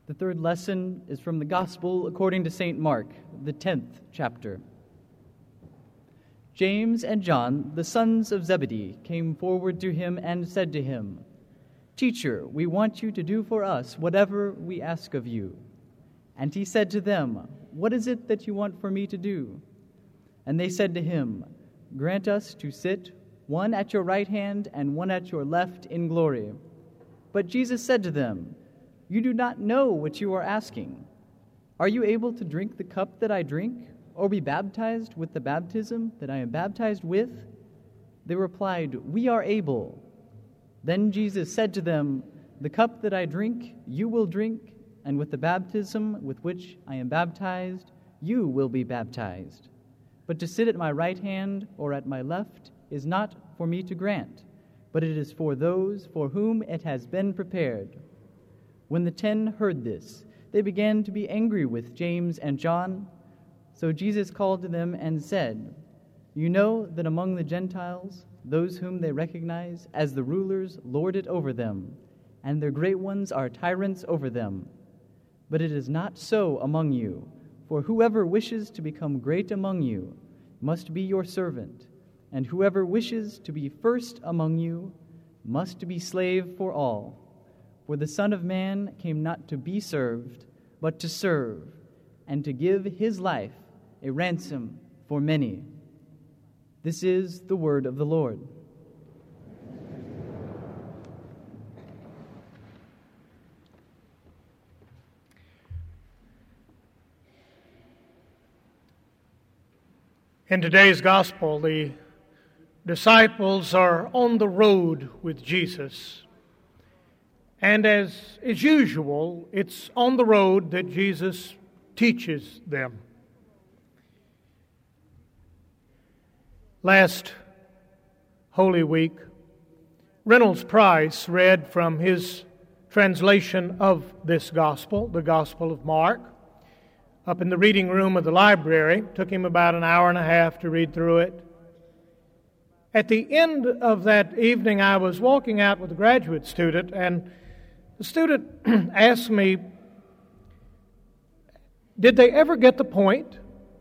The third lesson is from the Gospel according to St. Mark, the 10th chapter. James and John, the sons of Zebedee, came forward to him and said to him, "Teacher, we want you to do for us whatever we ask of you." And he said to them, "What is it that you want for me to do?" And they said to him, "Grant us to sit, one at your right hand and one at your left in glory." But Jesus said to them, "You do not know what you are asking. Are you able to drink the cup that I drink, or be baptized with the baptism that I am baptized with?" They replied, "We are able." Then Jesus said to them, "The cup that I drink, you will drink, and with the baptism with which I am baptized, you will be baptized. But to sit at my right hand or at my left is not for me to grant, but it is for those for whom it has been prepared." When the 10 heard this, they began to be angry with James and John. So Jesus called to them and said, "You know that among the Gentiles, those whom they recognize as the rulers lord it over them, and their great ones are tyrants over them. But it is not so among you, for whoever wishes to become great among you must be your servant, and whoever wishes to be first among you must be slave for all. For the Son of Man came not to be served, but to serve, and to give his life a ransom for many." This is the word of the Lord. In today's gospel, the disciples are on the road with Jesus. And as is usual, it's on the road that Jesus teaches them. Last Holy Week, Reynolds Price read from his translation of this gospel, the Gospel of Mark, up in the reading room of the library. Took him about an hour and a half to read through it. At the end of that evening, I was walking out with a graduate student, and the student asked me, "Did they ever get the point?"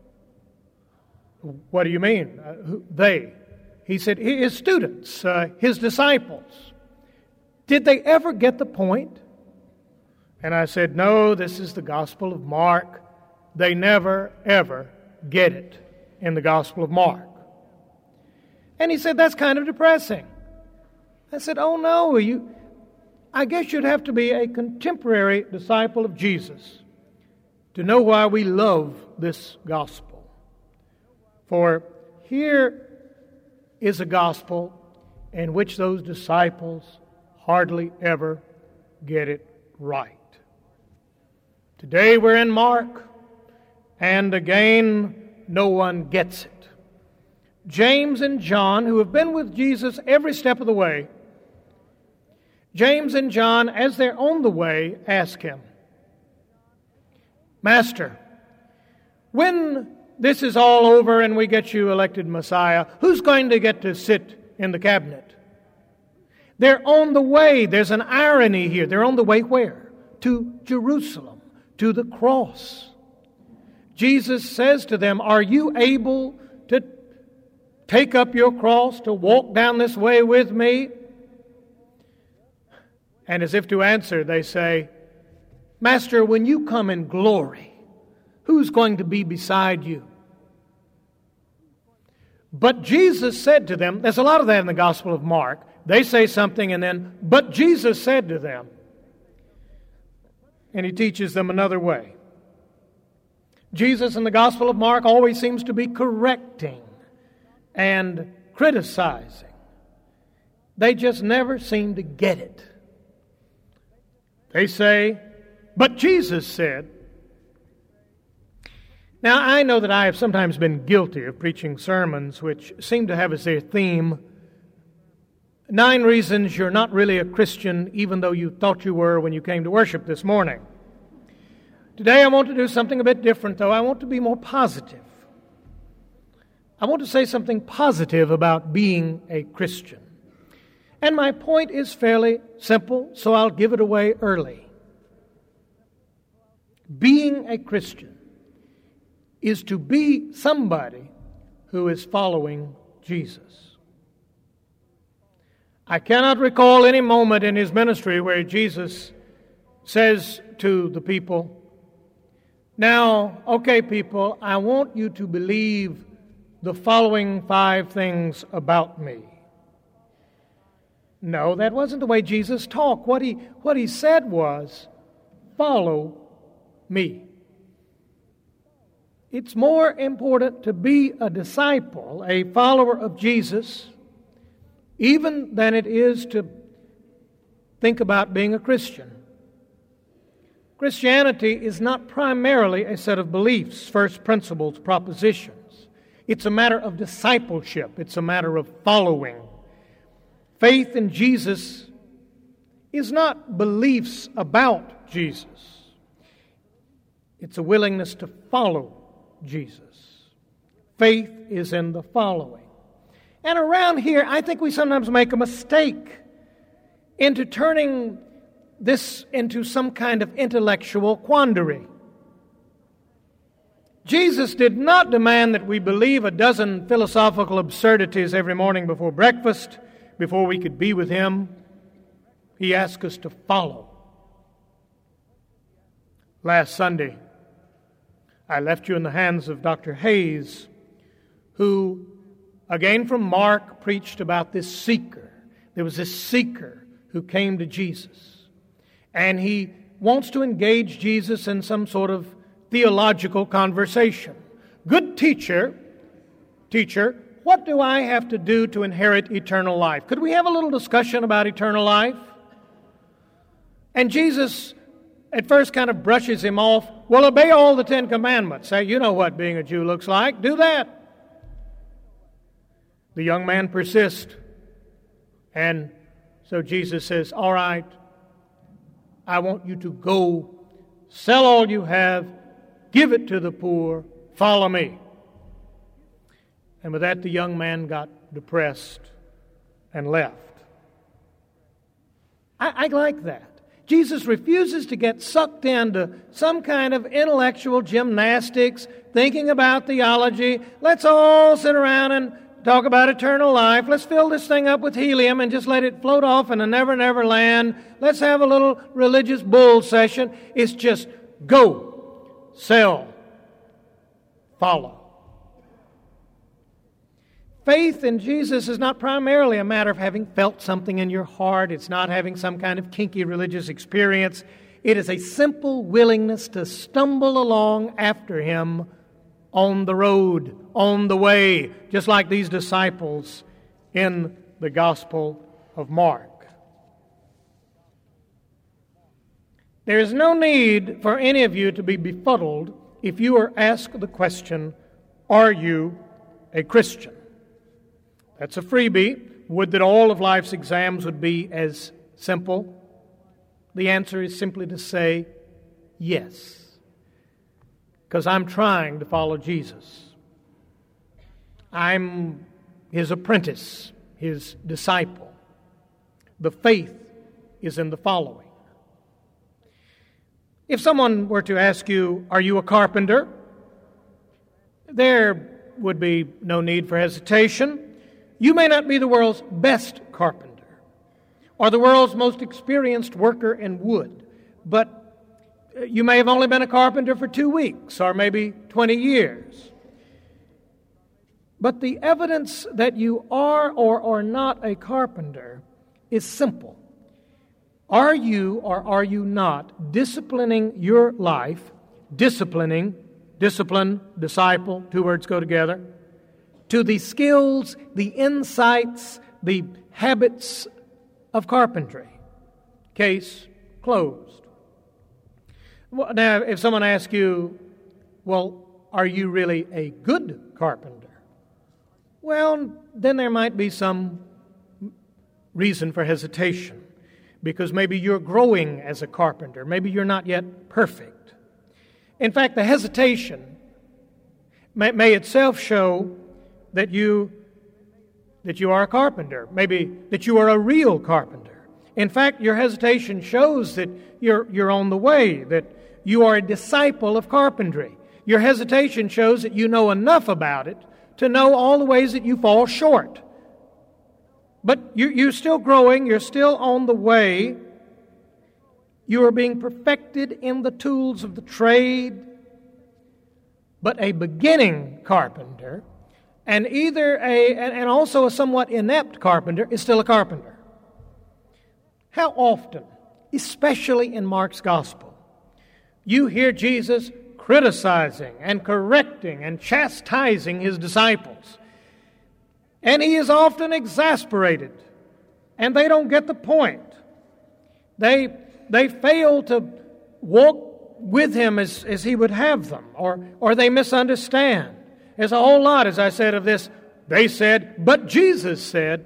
"What do you mean?" They. He said, his students, his disciples. "Did they ever get the point?" And I said, "No, this is the Gospel of Mark. They never, ever get it in the Gospel of Mark." And he said, "That's kind of depressing." I said, "Oh no, I guess you'd have to be a contemporary disciple of Jesus to know why we love this gospel. For here is a gospel in which those disciples hardly ever get it right." Today we're in Mark, and again, no one gets it. James and John, who have been with Jesus every step of the way, James and John, as they're on the way, ask him, "Master, when this is all over and we get you elected Messiah, who's going to get to sit in the cabinet?" They're on the way. There's an irony here. They're on the way where? To Jerusalem, to the cross. Jesus says to them, "Are you able to take up your cross, to walk down this way with me?" And as if to answer, they say, "Master, when you come in glory, who's going to be beside you?" But Jesus said to them, there's a lot of that in the Gospel of Mark. They say something and then, "But Jesus said to them." And he teaches them another way. Jesus in the Gospel of Mark always seems to be correcting and criticizing. They just never seem to get it. They say, "But Jesus said." Now, I know that I have sometimes been guilty of preaching sermons which seem to have as their theme 9 reasons you're not really a Christian even though you thought you were when you came to worship this morning. Today I want to do something a bit different, though. I want to be more positive. I want to say something positive about being a Christian. And my point is fairly simple, so I'll give it away early. Being a Christian is to be somebody who is following Jesus. I cannot recall any moment in his ministry where Jesus says to the people, "Now, okay, people, I want you to believe the following 5 things about me." No, that wasn't the way Jesus talked. What he said was, "Follow me." It's more important to be a disciple, a follower of Jesus, even than it is to think about being a Christian. Christianity is not primarily a set of beliefs, first principles, propositions. It's a matter of discipleship. It's a matter of following. Faith in Jesus is not beliefs about Jesus. It's a willingness to follow Jesus. Faith is in the following. And around here, I think we sometimes make a mistake into turning this into some kind of intellectual quandary. Jesus did not demand that we believe a dozen philosophical absurdities every morning before breakfast before we could be with Him. He asked us to follow. Last Sunday, I left you in the hands of Dr. Hayes, who, again from Mark, preached about this seeker. There was this seeker who came to Jesus, and he wants to engage Jesus in some sort of theological conversation. "Good teacher, what do I have to do to inherit eternal life? Could we have a little discussion about eternal life?" And Jesus at first kind of brushes him off. "Well, obey all the 10 commandments. Hey, you know what being a Jew looks like. Do that." The young man persists. And so Jesus says, "All right, I want you to go, sell all you have, give it to the poor, follow me." And with that, the young man got depressed and left. I like that. Jesus refuses to get sucked into some kind of intellectual gymnastics, thinking about theology. Let's all sit around and talk about eternal life. Let's fill this thing up with helium and just let it float off in a never land. Let's have a little religious bull session. It's just go, sell, follow. Faith in Jesus is not primarily a matter of having felt something in your heart. It's not having some kind of kinky religious experience. It is a simple willingness to stumble along after Him on the road, on the way, just like these disciples in the Gospel of Mark. There is no need for any of you to be befuddled if you are asked the question, "Are you a Christian?" That's a freebie. Would that all of life's exams would be as simple? The answer is simply to say yes. Because I'm trying to follow Jesus. I'm His apprentice, His disciple. The faith is in the following. If someone were to ask you, "Are you a carpenter?" there would be no need for hesitation. You may not be the world's best carpenter or the world's most experienced worker in wood, but you may have only been a carpenter for 2 weeks or maybe 20 years. But the evidence that you are or are not a carpenter is simple. Are you or are you not disciplining your life, discipline, disciple, 2 words go together, to the skills, the insights, the habits of carpentry? Case closed. Now, if someone asks you, "Well, are you really a good carpenter?" Well, then there might be some reason for hesitation, because maybe you're growing as a carpenter. Maybe you're not yet perfect. In fact, the hesitation may itself show that you are a carpenter, maybe that you are a real carpenter. In fact, your hesitation shows that you're on the way, that You are a disciple of carpentry. Your hesitation shows that you know enough about it to know all the ways that you fall short. But you're still growing. You're still on the way. You are being perfected in the tools of the trade. But a beginning carpenter and also a somewhat inept carpenter is still a carpenter. How often, especially in Mark's gospel, you hear Jesus criticizing and correcting and chastising his disciples. And he is often exasperated, and they don't get the point. They fail to walk with him as he would have them, or they misunderstand. There's a whole lot, as I said, of this. They said, but Jesus said.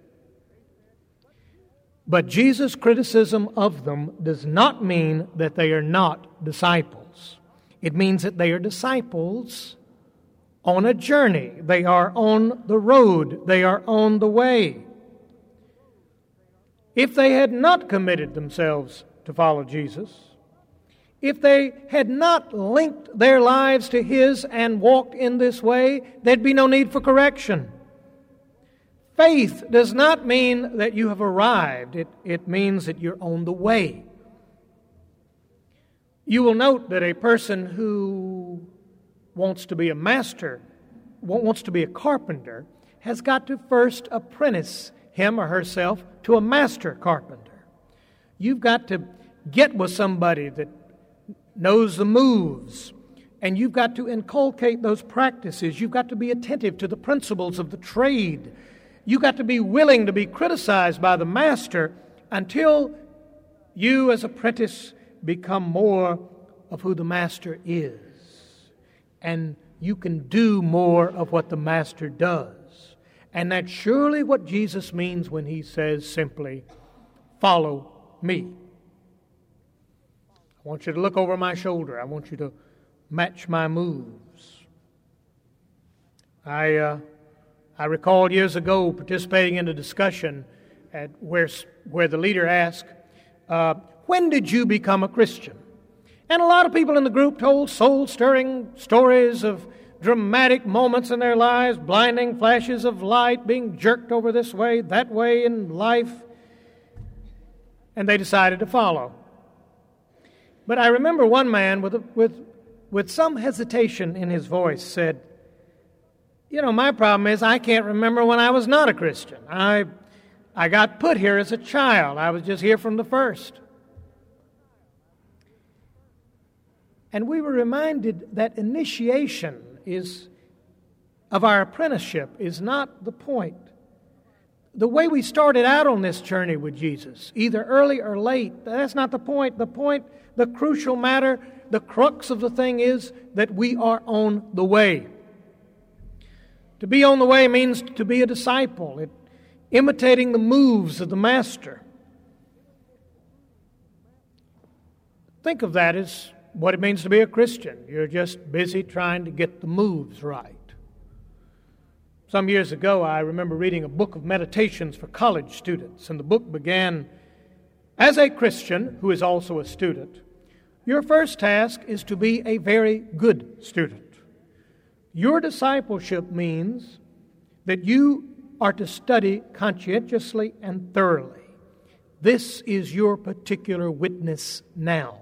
But Jesus' criticism of them does not mean that they are not disciples. It means that they are disciples on a journey. They are on the road. They are on the way. If they had not committed themselves to follow Jesus, if they had not linked their lives to His and walked in this way, there'd be no need for correction. Faith does not mean that you have arrived. It means that you're on the way. You will note that a person who wants to be a master, wants to be a carpenter, has got to first apprentice him or herself to a master carpenter. You've got to get with somebody that knows the moves, and you've got to inculcate those practices. You've got to be attentive to the principles of the trade. You've got to be willing to be criticized by the master until you as apprentice become more of who the master is. And you can do more of what the master does. And that's surely what Jesus means when He says simply, follow me. I want you to look over my shoulder. I want you to match my moves. I recall years ago participating in a discussion where the leader asked, when did you become a Christian? And a lot of people in the group told soul-stirring stories of dramatic moments in their lives, blinding flashes of light, being jerked over this way, that way in life. And they decided to follow. But I remember one man with some hesitation in his voice said, my problem is I can't remember when I was not a Christian. I got put here as a child. I was just here from the first. And we were reminded that initiation of our apprenticeship is not the point. The way we started out on this journey with Jesus, either early or late, that's not the point. The crucial matter, the crux of the thing is that we are on the way. To be on the way means to be a disciple, imitating the moves of the Master. Think of that as what it means to be a Christian. You're just busy trying to get the moves right. Some years ago, I remember reading a book of meditations for college students, and the book began, as a Christian who is also a student, your first task is to be a very good student. Your discipleship means that you are to study conscientiously and thoroughly. This is your particular witness now.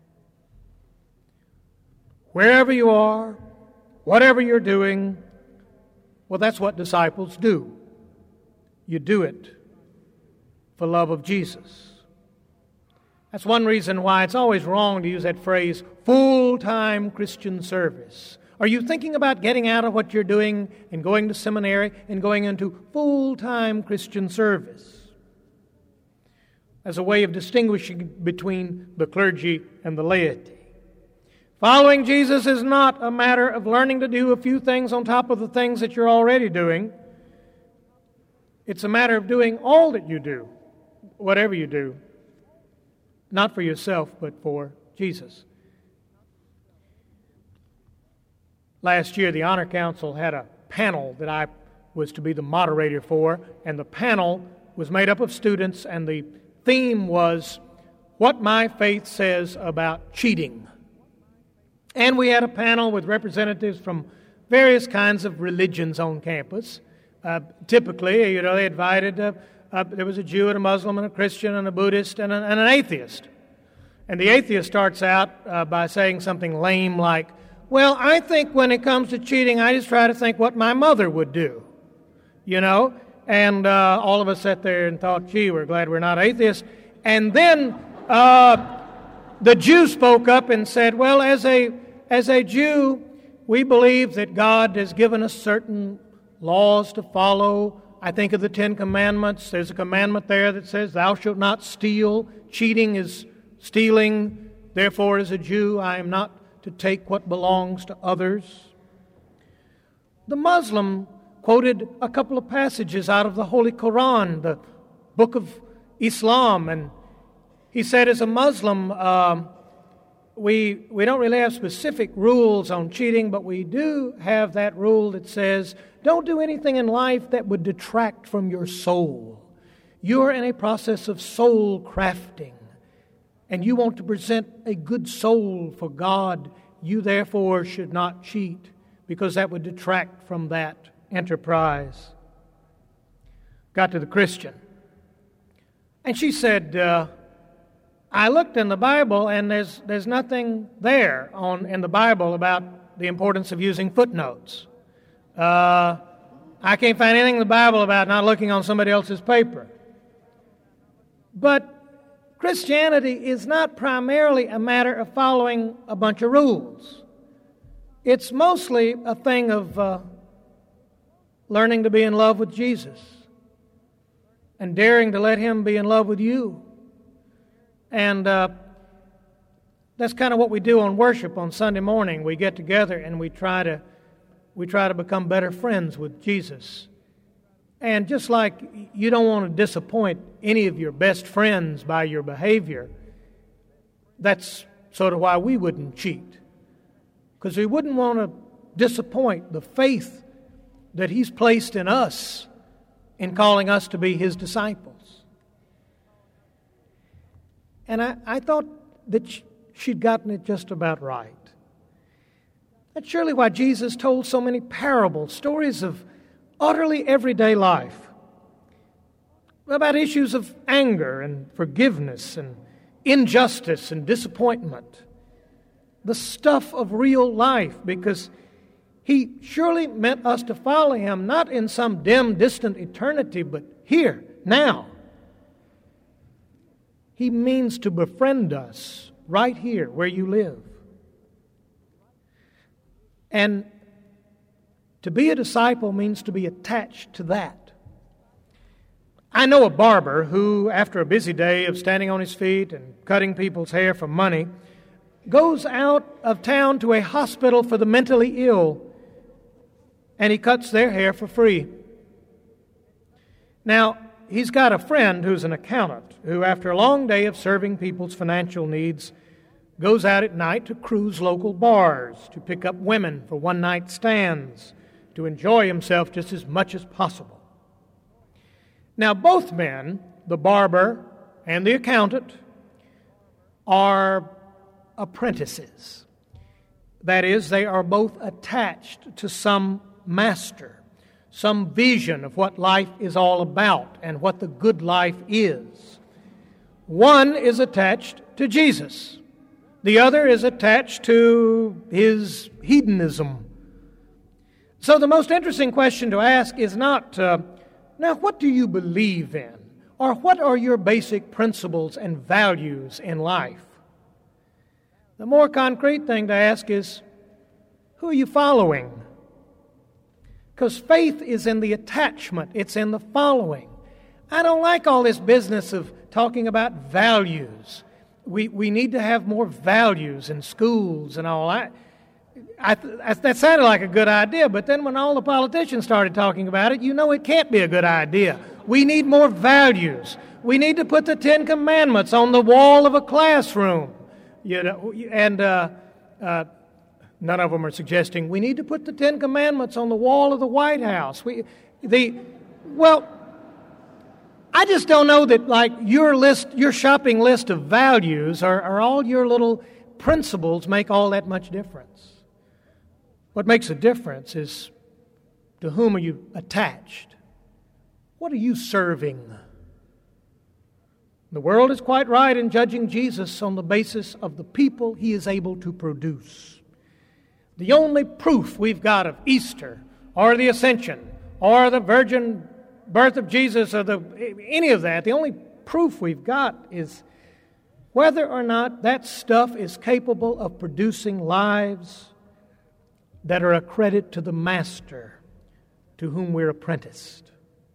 Wherever you are, whatever you're doing, well, that's what disciples do. You do it for love of Jesus. That's one reason why it's always wrong to use that phrase, full-time Christian service. Are you thinking about getting out of what you're doing and going to seminary and going into full-time Christian service? As a way of distinguishing between the clergy and the laity. Following Jesus is not a matter of learning to do a few things on top of the things that you're already doing. It's a matter of doing all that you do, whatever you do, not for yourself, but for Jesus. Last year, the Honor Council had a panel that I was to be the moderator for, and the panel was made up of students, and the theme was, What My Faith Says About Cheating. And we had a panel with representatives from various kinds of religions on campus. Typically, they invited, there was a Jew and a Muslim and a Christian and a Buddhist and an atheist. And the atheist starts out by saying something lame like, well, I think when it comes to cheating, I just try to think what my mother would do, And all of us sat there and thought, gee, we're glad we're not atheists. And then the Jew spoke up and said, well, as a Jew, we believe that God has given us certain laws to follow. I think of the Ten Commandments. There's a commandment there that says, thou shalt not steal. Cheating is stealing. Therefore, as a Jew, I am not to take what belongs to others. The Muslim quoted a couple of passages out of the Holy Quran, the book of Islam, and he said, as a Muslim, we don't really have specific rules on cheating, but we do have that rule that says, don't do anything in life that would detract from your soul. You're in a process of soul crafting, and you want to present a good soul for God. You therefore should not cheat, because that would detract from that enterprise. Got to the Christian, and she said, I looked in the Bible, and there's nothing there in the Bible about the importance of using footnotes. I can't find anything in the Bible about not looking on somebody else's paper. But Christianity is not primarily a matter of following a bunch of rules. It's mostly a thing of learning to be in love with Jesus and daring to let Him be in love with you. And that's kind of what we do on worship on Sunday morning. We get together and we try to become better friends with Jesus. And just like you don't want to disappoint any of your best friends by your behavior, that's sort of why we wouldn't cheat. Because we wouldn't want to disappoint the faith that He's placed in us in calling us to be His disciples. And I thought that she'd gotten it just about right. That's surely why Jesus told so many parables, stories of utterly everyday life, about issues of anger and forgiveness and injustice and disappointment, the stuff of real life, because He surely meant us to follow Him, not in some dim, distant eternity, but here, now. He means to befriend us right here where you live. And to be a disciple means to be attached to that. I know a barber who, after a busy day of standing on his feet and cutting people's hair for money, goes out of town to a hospital for the mentally ill, and he cuts their hair for free. Now, he's got a friend who's an accountant who, after a long day of serving people's financial needs, goes out at night to cruise local bars, to pick up women for one-night stands, to enjoy himself just as much as possible. Now, both men, the barber and the accountant, are apprentices. That is, they are both attached to some master, some vision of what life is all about and what the good life is. One is attached to Jesus. The other is attached to his hedonism. So the most interesting question to ask is not, now what do you believe in? Or what are your basic principles and values in life? The more concrete thing to ask is, who are you following? Because faith is in the attachment. It's in the following. I don't like all this business of talking about values. We need to have more values in schools and all that. That sounded like a good idea, but then when all the politicians started talking about it, it can't be a good idea. We need more values. We need to put the Ten Commandments on the wall of a classroom. And none of them are suggesting we need to put the Ten Commandments on the wall of the White House. I just don't know that, like, your shopping list of values are all your little principles make all that much difference. What makes a difference is to whom are you attached? What are you serving? The world is quite right in judging Jesus on the basis of the people he is able to produce. The only proof we've got of Easter or the Ascension or the virgin birth of Jesus or any of that, the only proof we've got is whether or not that stuff is capable of producing lives that are a credit to the Master to whom we're apprenticed.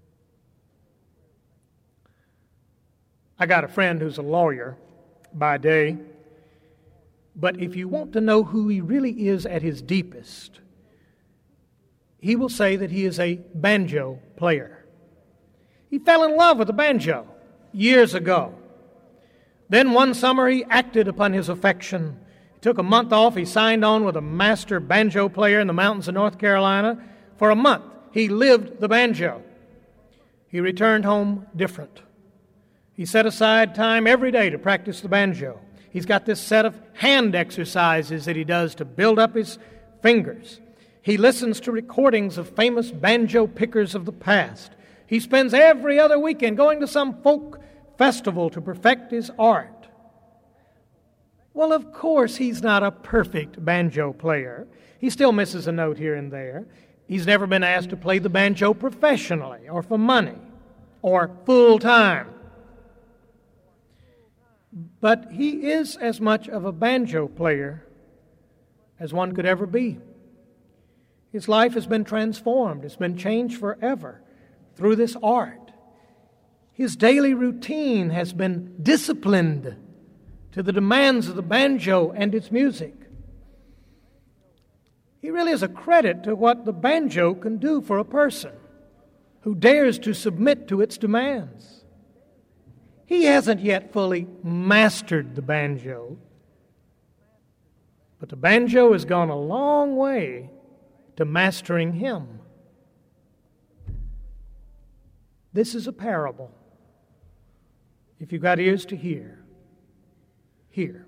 I got a friend who's a lawyer by day, but if you want to know who he really is at his deepest, he will say that he is a banjo player. He fell in love with the banjo years ago. Then one summer he acted upon his affection. He took a month off. He signed on with a master banjo player in the mountains of North Carolina. For a month he lived the banjo. He returned home different. He set aside time every day to practice the banjo. He's got this set of hand exercises that he does to build up his fingers. He listens to recordings of famous banjo pickers of the past. He spends every other weekend going to some folk festival to perfect his art. Well, of course, he's not a perfect banjo player. He still misses a note here and there. He's never been asked to play the banjo professionally or for money or full time. But he is as much of a banjo player as one could ever be. His life has been transformed. It's been changed forever through this art. His daily routine has been disciplined to the demands of the banjo and its music. He really is a credit to what the banjo can do for a person who dares to submit to its demands. He hasn't yet fully mastered the banjo, but the banjo has gone a long way to mastering him. This is a parable. If you've got ears to hear, hear.